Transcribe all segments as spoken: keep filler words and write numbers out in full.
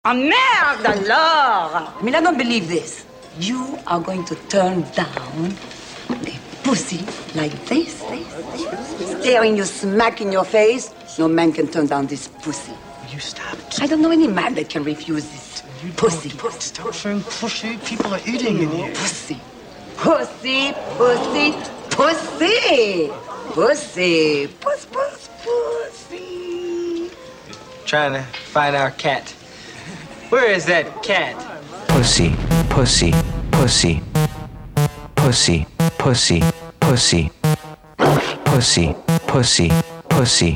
Oh, merde alors! I mean, I don't believe this. You are going to turn down a pussy like this, staring you smack in your face. No man can turn down this pussy. You stop. I don't know any man that can refuse this You pussy. don't. Stop saying pussy. People are eating in here. Pussy. Pussy, pussy, pussy. Pussy. Puss, puss, pussy. Trying to find our cat. Where is that cat? Pussy, pussy, pussy, pussy, pussy, pussy, pussy, pussy, pussy.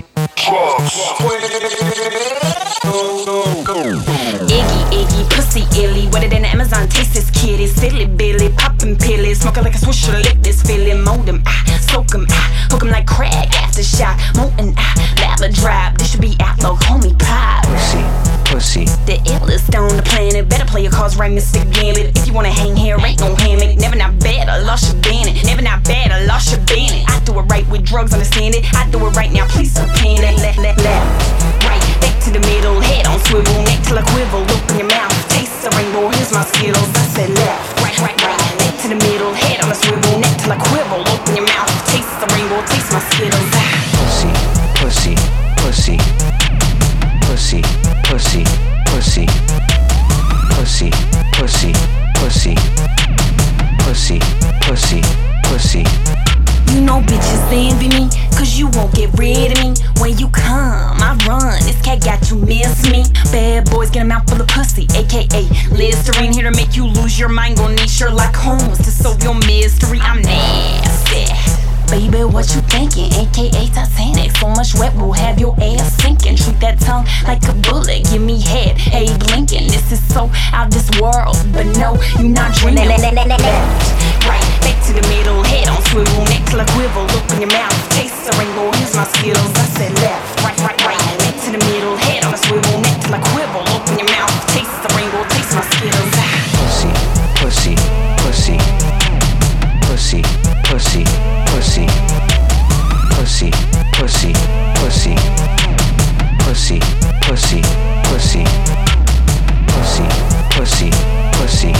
Iggy, Iggy, pussy illy, wetter than the Amazon, taste this kitty, silly Billy, poppin' pillies, smoking like a swisher, lick this feeling, mold 'em, ah, soak 'em, ah, hook 'em like crack, aftershock, molten, ah, lava drop, this should be outlaw, homie pop. Pussy, pussy. The illest on the planet, better play your cards right, Mister Gambit. If you wanna hang here, ain't no hammock, never not bad, I lost your bandit, never not bad, I lost your bandit. I do it right with drugs, understand it, I do it right now, please subpoena it, left, left, left, right, back to the middle, head on swivel, neck till I quiver, open your mouth, taste the rainbow, here's my skittles. I said left, right, right, right, back to the middle, head on a swivel, neck till I quiver, open your mouth, taste the rainbow, taste my skittles. Pussy, pussy, pussy, pussy, pussy, pussy, pussy, pussy, pussy, pussy, pussy, pussy. You know bitches envy me, cause you won't get rid of me. When you come, I run, this cat got you miss me. Bad boys get a mouthful of pussy, aka Listerine, here to make you lose your mind. Gon' need Sherlock Holmes to solve your mystery. I'm nasty. Baby, what you thinking? A K A Titanic. So much wet, we'll have your ass sinking. Treat that tongue like a bullet, give me head. Hey, blinking, this is so out this world. But no, you not dreaming. Left, right, back to the middle, head on swivel, neck till I quiver. Open your mouth, taste the rainbow, here's my skills. I said left, right, right, right, back to the middle, head on a swivel, neck till I quiver. Open your mouth, taste the rainbow, taste my skills. Pussy, pussy, pussy, pussy, pussy, pussy, pussy, pussy, pussy, pussy, pussy, pussy, pussy, pussy, pussy.